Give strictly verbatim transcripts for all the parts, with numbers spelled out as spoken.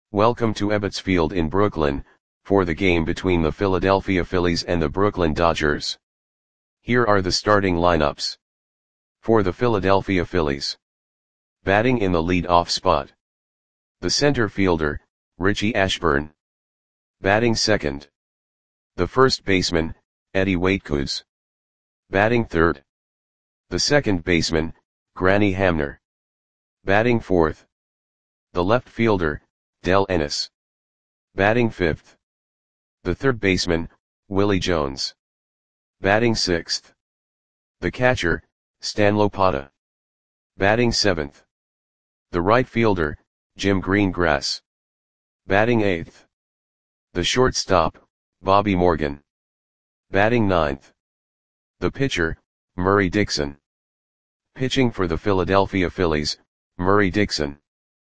Welcome to Ebbets Field in Brooklyn, for the game between the Philadelphia Phillies and the Brooklyn Dodgers. Here are the starting lineups. For the Philadelphia Phillies. Batting in the lead-off spot. The center fielder, Richie Ashburn. Batting second. The first baseman, Eddie Waitkus. Batting third. The second baseman, Granny Hamner. Batting fourth. The left fielder, Del Ennis. Batting fifth. The third baseman, Willie Jones. Batting sixth. The catcher, Stan Lopata. Batting seventh. The right fielder, Jim Greengrass. Batting eighth. The shortstop, Bobby Morgan. Batting ninth. The pitcher, Murray Dixon. Pitching for the Philadelphia Phillies, Murray Dixon.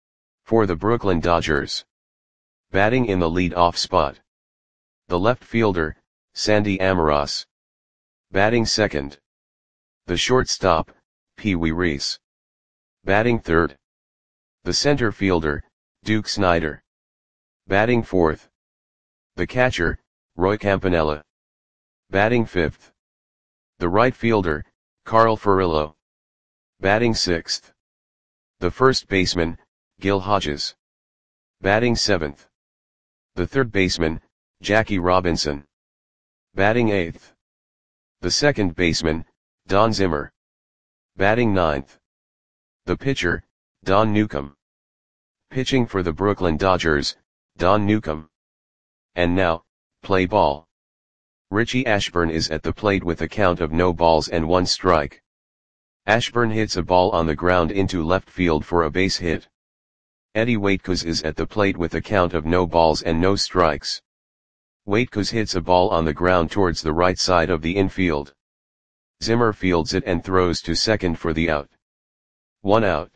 For the Brooklyn Dodgers. Batting in the lead-off spot. The left fielder, Sandy Almiroz. Batting second. The shortstop, Pee Wee Reese. Batting third. The center fielder, Duke Snider. Batting fourth. The catcher, Roy Campanella. Batting fifth. The right fielder, Carl Furillo. Batting sixth. The first baseman, Gil Hodges. Batting seventh. The third baseman, Jackie Robinson. Batting eighth. The second baseman, Don Zimmer. Batting ninth. The pitcher, Don Newcombe. Pitching for the Brooklyn Dodgers, Don Newcombe. And now, play ball. Richie Ashburn is at the plate with a count of no balls and one strike. Ashburn hits a ball on the ground into left field for a base hit. Eddie Waitkus is at the plate with a count of no balls and no strikes. Waitkus hits a ball on the ground towards the right side of the infield. Zimmer fields it and throws to second for the out. One out.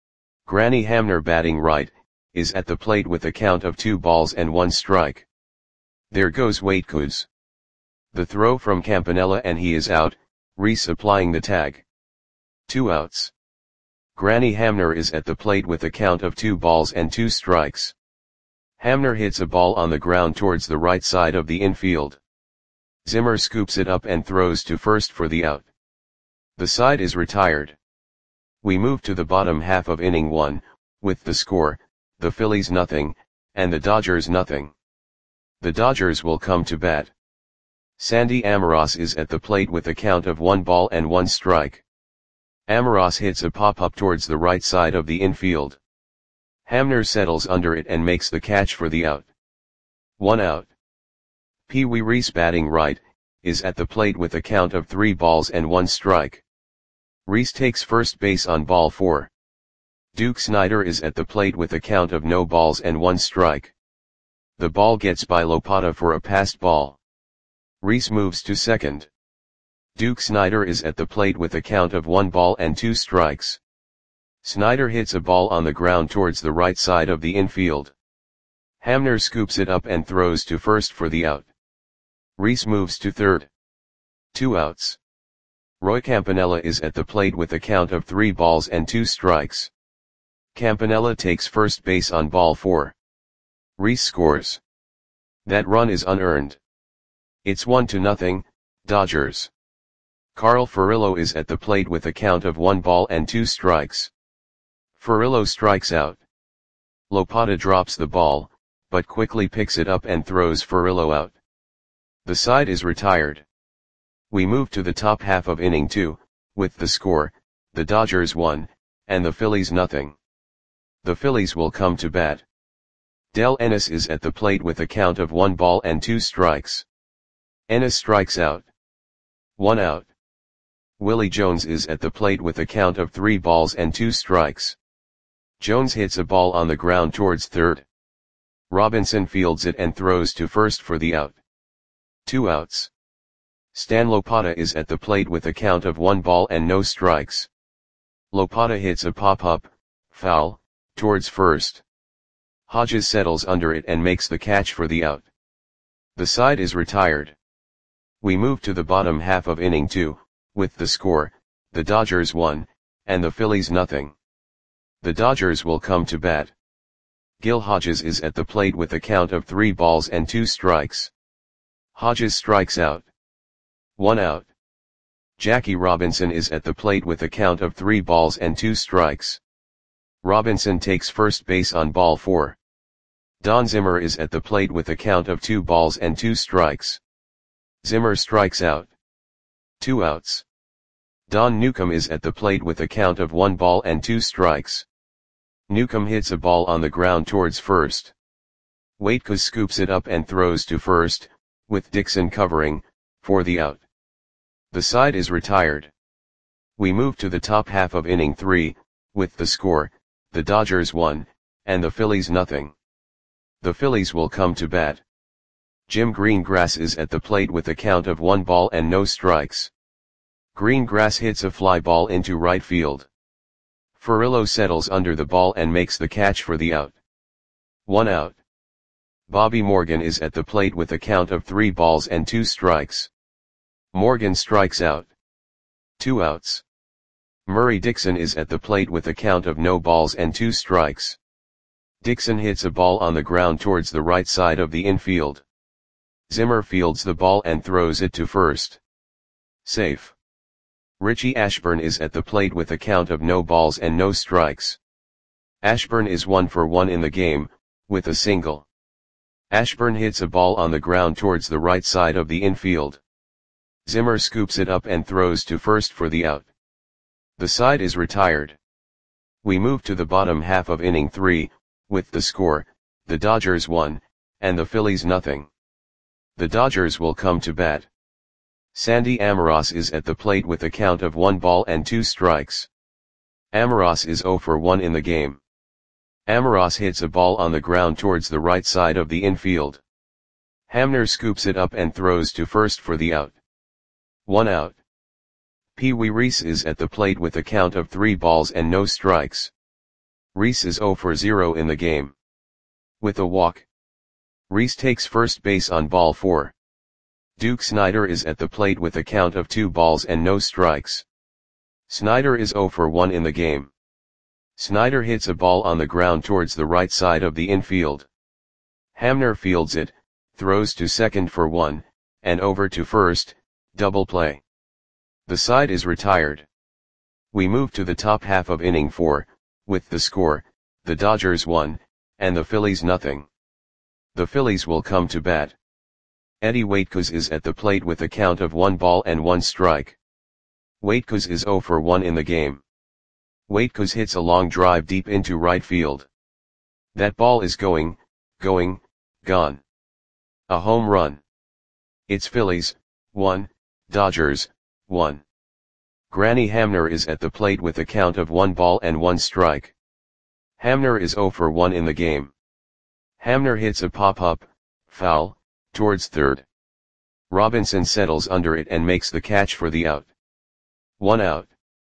Granny Hamner, batting right, is at the plate with a count of two balls and one strike. There goes Waitkus. The throw from Campanella and he is out, Reese applying the tag. Two outs. Granny Hamner is at the plate with a count of two balls and two strikes. Hamner hits a ball on the ground towards the right side of the infield. Zimmer scoops it up and throws to first for the out. The side is retired. We move to the bottom half of inning one, with the score, the Phillies nothing, and the Dodgers nothing. The Dodgers will come to bat. Sandy Almiroz is at the plate with a count of one ball and one strike. Almiroz hits a pop-up towards the right side of the infield. Hamner settles under it and makes the catch for the out. One out. Pee Wee Reese, batting right, is at the plate with a count of three balls and one strike. Reese takes first base on ball four. Duke Snider is at the plate with a count of no balls and one strike. The ball gets by Lopata for a passed ball. Reese moves to second. Duke Snider is at the plate with a count of one ball and two strikes. Snider hits a ball on the ground towards the right side of the infield. Hamner scoops it up and throws to first for the out. Reese moves to third. Two outs. Roy Campanella is at the plate with a count of three balls and two strikes. Campanella takes first base on ball four. Reese scores. That run is unearned. It's one to nothing, Dodgers. Carl Furillo is at the plate with a count of one ball and two strikes. Furillo strikes out. Lopata drops the ball, but quickly picks it up and throws Furillo out. The side is retired. We move to the top half of inning two, with the score, the Dodgers one, and the Phillies nothing. The Phillies will come to bat. Del Ennis is at the plate with a count of one ball and two strikes. Ennis strikes out. One out. Willie Jones is at the plate with a count of three balls and two strikes. Jones hits a ball on the ground towards third. Robinson fields it and throws to first for the out. Two outs. Stan Lopata is at the plate with a count of one ball and no strikes. Lopata hits a pop-up, foul, towards first. Hodges settles under it and makes the catch for the out. The side is retired. We move to the bottom half of inning two, with the score, the Dodgers one, and the Phillies nothing. The Dodgers will come to bat. Gil Hodges is at the plate with a count of three balls and two strikes. Hodges strikes out. One out. Jackie Robinson is at the plate with a count of three balls and two strikes. Robinson takes first base on ball four. Don Zimmer is at the plate with a count of two balls and two strikes. Zimmer strikes out. Two outs. Don Newcomb is at the plate with a count of one ball and two strikes. Newcomb hits a ball on the ground towards first. Waitkos scoops it up and throws to first, with Dixon covering, for the out. The side is retired. We move to the top half of inning three, with the score, the Dodgers one, and the Phillies nothing. The Phillies will come to bat. Jim Greengrass is at the plate with a count of one ball and no strikes. Greengrass hits a fly ball into right field. Furillo settles under the ball and makes the catch for the out. One out. Bobby Morgan is at the plate with a count of three balls and two strikes. Morgan strikes out. Two outs. Murray Dixon is at the plate with a count of no balls and two strikes. Dixon hits a ball on the ground towards the right side of the infield. Zimmer fields the ball and throws it to first. Safe. Richie Ashburn is at the plate with a count of no balls and no strikes. Ashburn is one for one in the game, with a single. Ashburn hits a ball on the ground towards the right side of the infield. Zimmer scoops it up and throws to first for the out. The side is retired. We move to the bottom half of inning three, with the score, the Dodgers one, and the Phillies nothing. The Dodgers will come to bat. Sandy Amoros is at the plate with a count of one ball and two strikes. Amoros is zero for one in the game. Amoros hits a ball on the ground towards the right side of the infield. Hamner scoops it up and throws to first for the out. One out. Pee Wee Reese is at the plate with a count of three balls and no strikes. Reese is zero for zero in the game. With a walk. Reese takes first base on ball four. Duke Snider is at the plate with a count of two balls and no strikes. Snider is zero for one in the game. Snider hits a ball on the ground towards the right side of the infield. Hamner fields it, throws to second for one, and over to first, double play. The side is retired. We move to the top half of inning four, with the score, the Dodgers one, and the Phillies nothing. The Phillies will come to bat. Eddie Waitkos is at the plate with a count of one ball and one strike. Waitkos is zero for one in the game. Waitkos hits a long drive deep into right field. That ball is going, going, gone. A home run. It's Phillies, one, Dodgers, one. Granny Hamner is at the plate with a count of one ball and one strike. Hamner is zero for one in the game. Hamner hits a pop-up, foul, towards third. Robinson settles under it and makes the catch for the out. One out.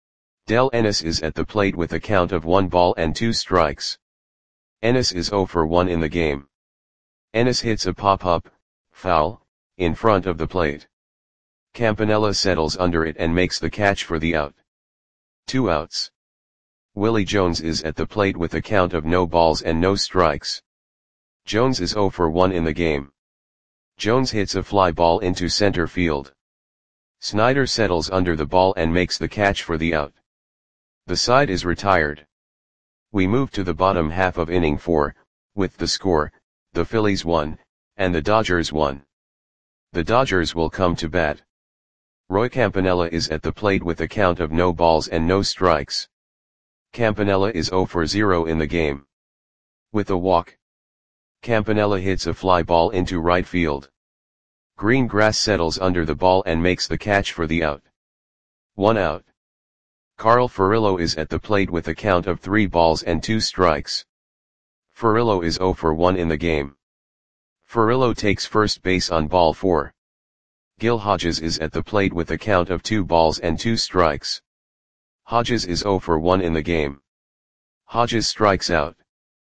Del Ennis is at the plate with a count of one ball and two strikes. Ennis is zero for one in the game. Ennis hits a pop-up, foul, in front of the plate. Campanella settles under it and makes the catch for the out. Two outs. Willie Jones is at the plate with a count of no balls and no strikes. Jones is zero for one in the game. Jones hits a fly ball into center field. Snider settles under the ball and makes the catch for the out. The side is retired. We move to the bottom half of inning four, with the score, the Phillies one, and the Dodgers one. The Dodgers will come to bat. Roy Campanella is at the plate with a count of no balls and no strikes. Campanella is zero for zero in the game. With a walk. Campanella hits a fly ball into right field. Greengrass settles under the ball and makes the catch for the out. One out. Carl Furillo is at the plate with a count of three balls and two strikes. Furillo is zero for one in the game. Furillo takes first base on ball four. Gil Hodges is at the plate with a count of two balls and two strikes. Hodges is zero for one in the game. Hodges strikes out.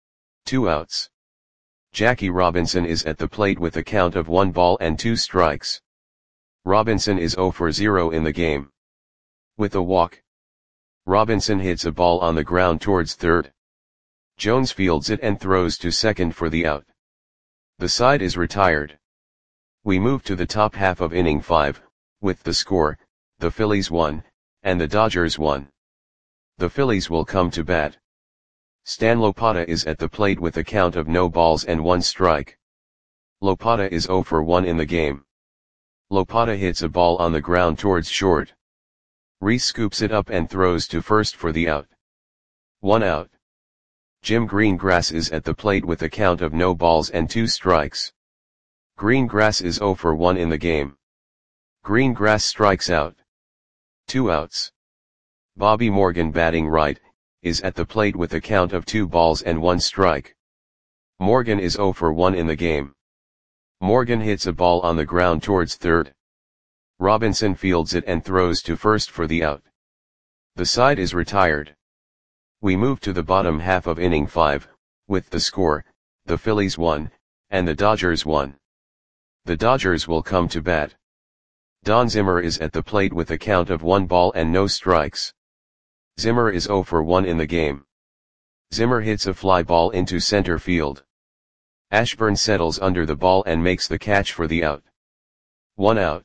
Two outs. Jackie Robinson is at the plate with a count of one ball and two strikes. Robinson is zero for zero in the game. With a walk. Robinson hits a ball on the ground towards third. Jones fields it and throws to second for the out. The side is retired. We move to the top half of inning five, with the score, the Phillies one, and the Dodgers one. The Phillies will come to bat. Stan Lopata is at the plate with a count of no balls and one strike. Lopata is oh for one in the game. Lopata hits a ball on the ground towards short. Rhys scoops it up and throws to first for the out. One out. Jim Greengrass is at the plate with a count of no balls and two strikes. Greengrass is oh for one in the game. Greengrass strikes out. Two outs. Bobby Morgan, batting right, is at the plate with a count of two balls and one strike. Morgan is oh for one in the game. Morgan hits a ball on the ground towards third. Robinson fields it and throws to first for the out. The side is retired. We move to the bottom half of inning five, with the score, the Phillies one, and the Dodgers one. The Dodgers will come to bat. Don Zimmer is at the plate with a count of one ball and no strikes. Zimmer is oh for one in the game. Zimmer hits a fly ball into center field. Ashburn settles under the ball and makes the catch for the out. One out.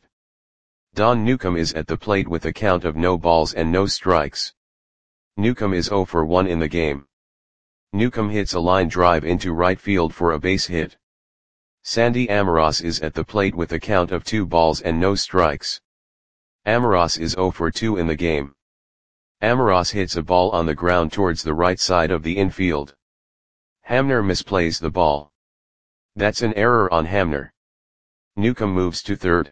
Don Newcomb is at the plate with a count of no balls and no strikes. Newcomb is oh for one in the game. Newcomb hits a line drive into right field for a base hit. Sandy Amoros is at the plate with a count of two balls and no strikes. Amoros is oh for two in the game. Amoros hits a ball on the ground towards the right side of the infield. Hamner misplays the ball. That's an error on Hamner. Newcomb moves to third.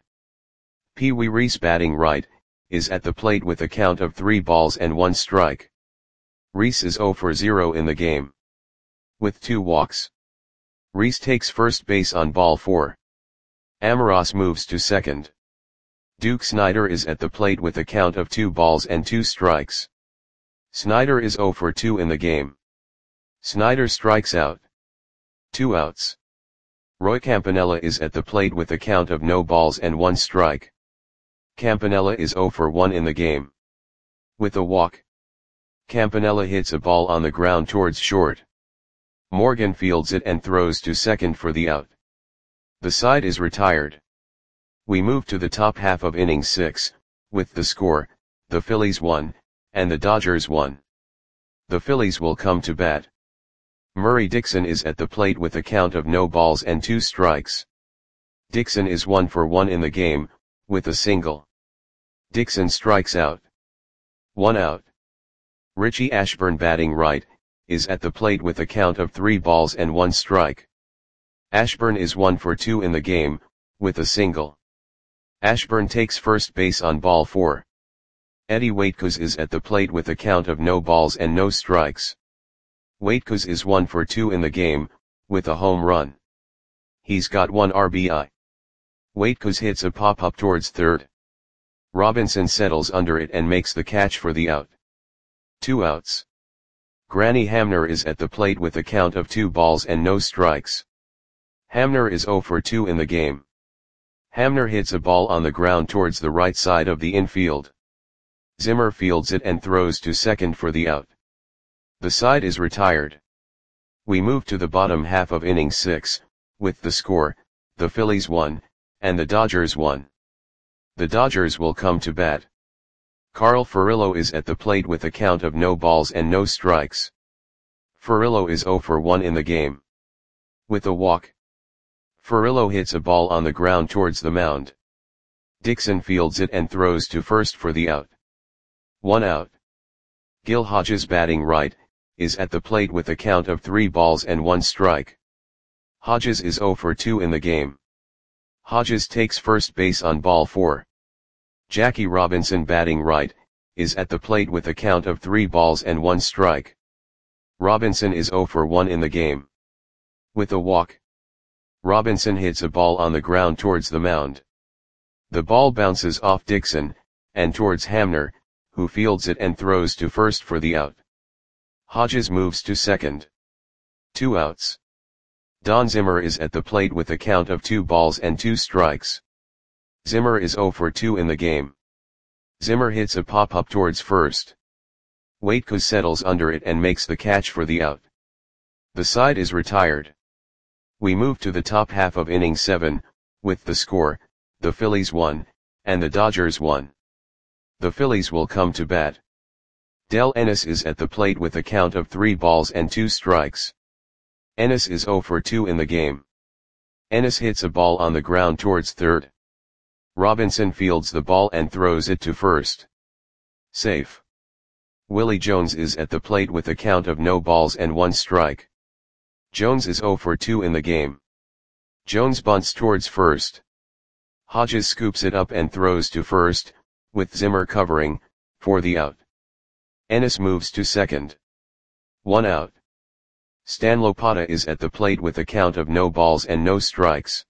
Pee Wee Reese, batting right, is at the plate with a count of three balls and one strike. Reese is oh for zero in the game. With two walks. Reese takes first base on ball four. Amoros moves to second. Duke Snider is at the plate with a count of two balls and two strikes. Snider is oh for two in the game. Snider strikes out. Two outs. Roy Campanella is at the plate with a count of no balls and one strike. Campanella is oh for one in the game. With a walk. Campanella hits a ball on the ground towards short. Morgan fields it and throws to second for the out. The side is retired. We move to the top half of inning six, with the score, the Phillies one, and the Dodgers one. The Phillies will come to bat. Murray Dixon is at the plate with a count of no balls and two strikes. Dixon is one for one in the game, with a single. Dixon strikes out. One out. Richie Ashburn, batting right, is at the plate with a count of three balls and one strike. Ashburn is one for two in the game, with a single. Ashburn takes first base on ball four. Eddie Waitkus is at the plate with a count of no balls and no strikes. Waitkus is one for two in the game, with a home run. He's got one R B I. Waitkus hits a pop-up towards third. Robinson settles under it and makes the catch for the out. Two outs. Granny Hamner is at the plate with a count of two balls and no strikes. Hamner is oh for two in the game. Hamner hits a ball on the ground towards the right side of the infield. Zimmer fields it and throws to second for the out. The side is retired. We move to the bottom half of inning six, with the score, the Phillies one, and the Dodgers one. The Dodgers will come to bat. Carl Furillo is at the plate with a count of no balls and no strikes. Furillo is oh for one in the game. With a walk. Furillo hits a ball on the ground towards the mound. Dixon fields it and throws to first for the out. One out. Gil Hodges, batting right, is at the plate with a count of three balls and one strike. Hodges is oh for two in the game. Hodges takes first base on ball four. Jackie Robinson, batting right, is at the plate with a count of three balls and one strike. Robinson is oh for one in the game. With a walk. Robinson hits a ball on the ground towards the mound. The ball bounces off Dixon, and towards Hamner, who fields it and throws to first for the out. Hodges moves to second. Two outs. Don Zimmer is at the plate with a count of two balls and two strikes. Zimmer is oh for two in the game. Zimmer hits a pop-up towards first. Waitkus settles under it and makes the catch for the out. The side is retired. We move to the top half of inning seven, with the score, the Phillies one, and the Dodgers one. The Phillies will come to bat. Del Ennis is at the plate with a count of three balls and two strikes. Ennis is oh for two in the game. Ennis hits a ball on the ground towards third. Robinson fields the ball and throws it to first. Safe. Willie Jones is at the plate with a count of no balls and one strike. Jones is oh for two in the game. Jones bunts towards first. Hodges scoops it up and throws to first, with Zimmer covering, for the out. Ennis moves to second. One out. Stan Lopata is at the plate with a count of no balls and no strikes.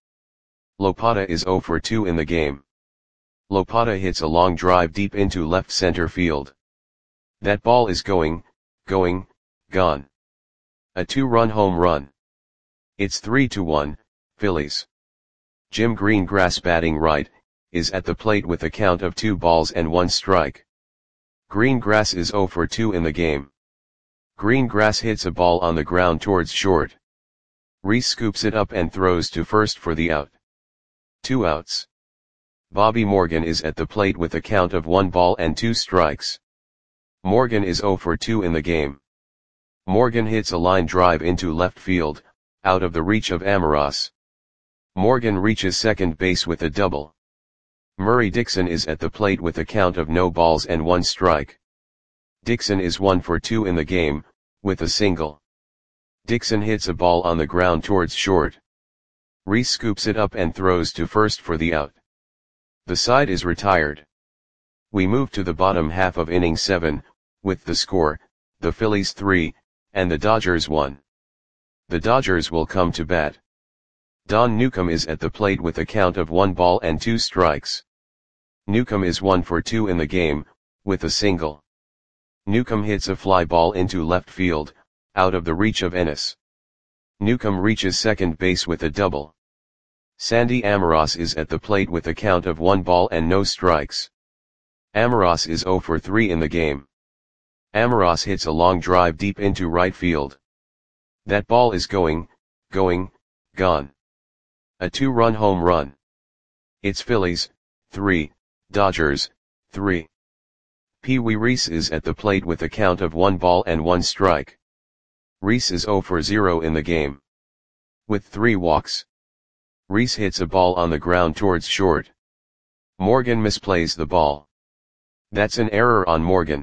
Lopata is oh for two in the game. Lopata hits a long drive deep into left center field. That ball is going, going, gone. A two-run home run. It's three to one, Phillies. Jim Greengrass, batting right, is at the plate with a count of two balls and one strike. Greengrass is oh for two in the game. Greengrass hits a ball on the ground towards short. Reese scoops it up and throws to first for the out. Two outs. Bobby Morgan is at the plate with a count of one ball and two strikes. Morgan is oh for two in the game. Morgan hits a line drive into left field, out of the reach of Amoros. Morgan reaches second base with a double. Murray Dixon is at the plate with a count of no balls and one strike. Dixon is one for two in the game, with a single. Dixon hits a ball on the ground towards short. Reese scoops it up and throws to first for the out. The side is retired. We move to the bottom half of inning seven, with the score, the Phillies three, and the Dodgers one. The Dodgers will come to bat. Don Newcomb is at the plate with a count of one ball and two strikes. Newcomb is one for two in the game, with a single. Newcomb hits a fly ball into left field, out of the reach of Ennis. Newcomb reaches second base with a double. Sandy Amoros is at the plate with a count of one ball and no strikes. Amoros is oh for three in the game. Amoros hits a long drive deep into right field. That ball is going, going, gone. A two-run home run. It's Phillies, three, Dodgers, three. Pee Wee Reese is at the plate with a count of one ball and one strike. Reese is oh for zero in the game. With three walks. Reese hits a ball on the ground towards short. Morgan misplays the ball. That's an error on Morgan.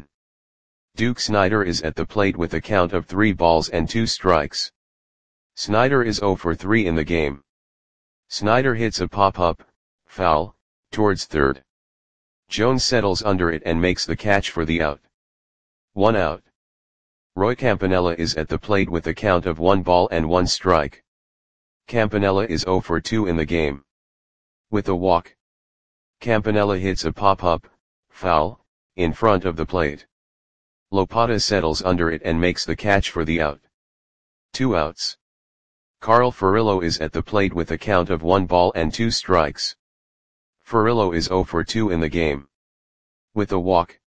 Duke Snider is at the plate with a count of three balls and two strikes. Snider is oh for three in the game. Snider hits a pop-up, foul, towards third. Jones settles under it and makes the catch for the out. One out. Roy Campanella is at the plate with a count of one ball and one strike. Campanella is oh for two in the game. With a walk. Campanella hits a pop-up, foul, in front of the plate. Lopata settles under it and makes the catch for the out. Two outs. Carl Furillo is at the plate with a count of one ball and two strikes. Furillo is oh for two in the game. With a walk.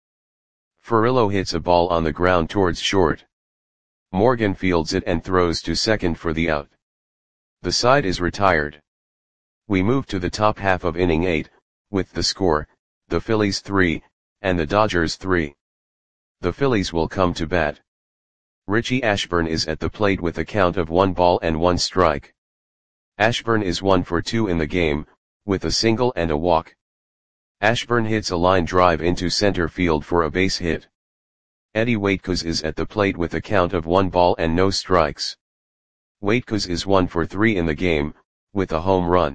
Furillo hits a ball on the ground towards short. Morgan fields it and throws to second for the out. The side is retired. We move to the top half of inning eight, with the score, the Phillies three, and the Dodgers three. The Phillies will come to bat. Richie Ashburn is at the plate with a count of one ball and one strike. Ashburn is one for two in the game, with a single and a walk. Ashburn hits a line drive into center field for a base hit. Eddie Waitkos is at the plate with a count of one ball and no strikes. Waitkos is one for three in the game, with a home run.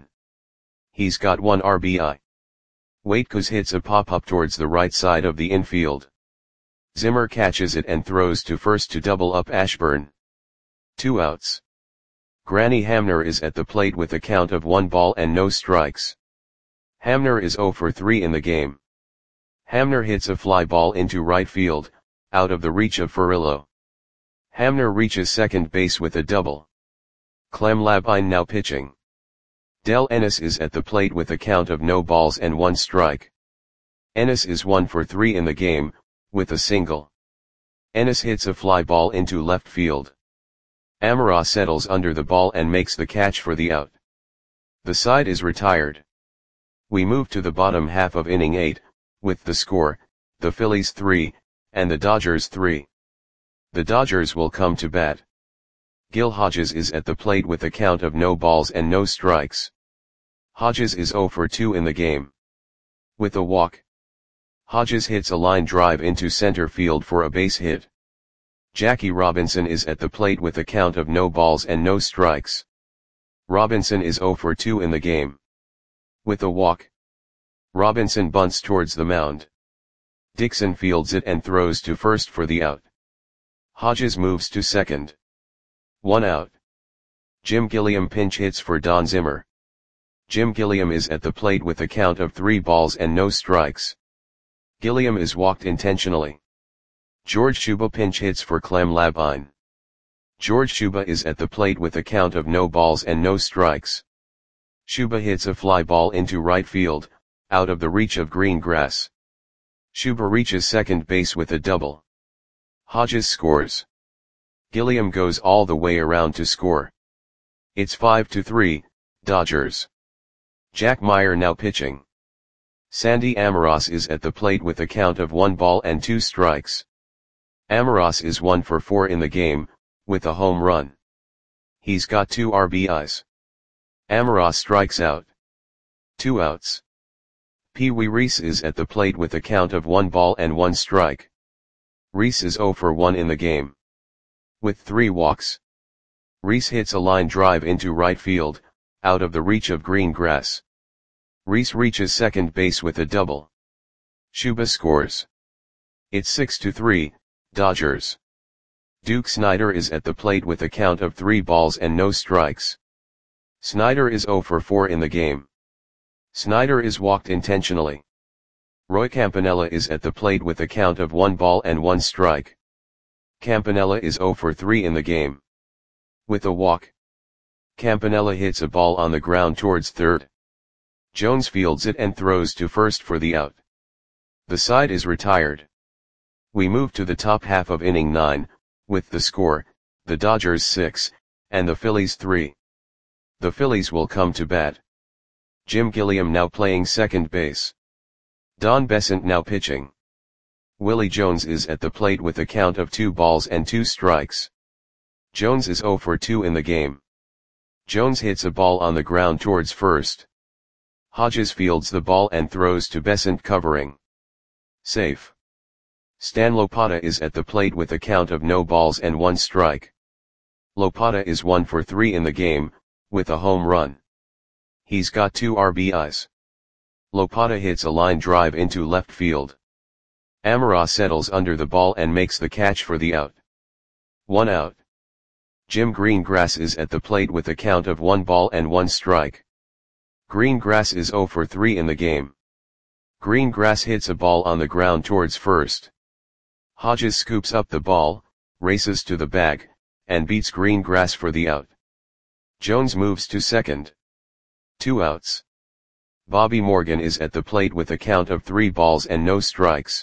He's got one R B I. Waitkos hits a pop-up towards the right side of the infield. Zimmer catches it and throws to first to double up Ashburn. Two outs. Granny Hamner is at the plate with a count of one ball and no strikes. Hamner is oh for three in the game. Hamner hits a fly ball into right field, out of the reach of Furillo. Hamner reaches second base with a double. Clem Labine now pitching. Del Ennis is at the plate with a count of no balls and one strike. Ennis is one for three in the game, with a single. Ennis hits a fly ball into left field. Amara settles under the ball and makes the catch for the out. The side is retired. We move to the bottom half of inning eight, with the score, the Phillies three, and the Dodgers three. The Dodgers will come to bat. Gil Hodges is at the plate with a count of no balls and no strikes. Hodges is oh for two in the game. With a walk. Hodges hits a line drive into center field for a base hit. Jackie Robinson is at the plate with a count of no balls and no strikes. Robinson is oh for two in the game. With a walk. Robinson bunts towards the mound. Dixon fields it and throws to first for the out. Hodges moves to second. One out. Jim Gilliam pinch hits for Don Zimmer. Jim Gilliam is at the plate with a count of three balls and no strikes. Gilliam is walked intentionally. George Shuba pinch hits for Clem Labine. George Shuba is at the plate with a count of no balls and no strikes. Shuba hits a fly ball into right field, out of the reach of green grass. Shuba reaches second base with a double. Hodges scores. Gilliam goes all the way around to score. It's five to three, Dodgers. Jack Meyer now pitching. Sandy Amaros is at the plate with a count of one ball and two strikes. Amaros is one for four in the game, with a home run. He's got two R B Is. Amaros strikes out. Two outs. Pee Wee Reese is at the plate with a count of one ball and one strike. Reese is oh for one in the game. With three walks. Reese hits a line drive into right field, out of the reach of green grass. Reese reaches second base with a double. Shuba scores. It's six to three, Dodgers. Duke Snider is at the plate with a count of three balls and no strikes. Snider is oh for four in the game. Snider is walked intentionally. Roy Campanella is at the plate with a count of one ball and one strike. Campanella is oh for three in the game. With a walk. Campanella hits a ball on the ground towards third. Jones fields it and throws to first for the out. The side is retired. We move to the top half of inning nine, with the score, the Dodgers six, and the Phillies three. The Phillies will come to bat. Jim Gilliam now playing second base. Don Besant now pitching. Willie Jones is at the plate with a count of two balls and two strikes. Jones is oh for two in the game. Jones hits a ball on the ground towards first. Hodges fields the ball and throws to Besant covering. Safe. Stan Lopata is at the plate with a count of no balls and one strike. Lopata is one for three in the game, with a home run. He's got two R B Is. Lopata hits a line drive into left field. Amara settles under the ball and makes the catch for the out. One out. Jim Greengrass is at the plate with a count of one ball and one strike. Greengrass is oh for three in the game. Greengrass hits a ball on the ground towards first. Hodges scoops up the ball, races to the bag, and beats Greengrass for the out. Jones moves to second. Two outs. Bobby Morgan is at the plate with a count of three balls and no strikes.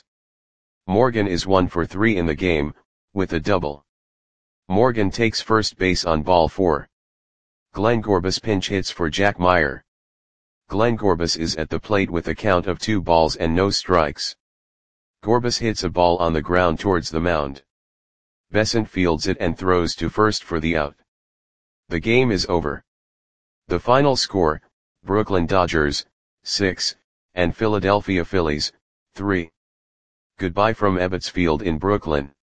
Morgan is one for three in the game, with a double. Morgan takes first base on ball four. Glenn Gorbis pinch hits for Jack Meyer. Glenn Gorbis is at the plate with a count of two balls and no strikes. Gorbis hits a ball on the ground towards the mound. Besant fields it and throws to first for the out. The game is over. The final score, Brooklyn Dodgers, six, and Philadelphia Phillies, three. Goodbye from Ebbets Field in Brooklyn.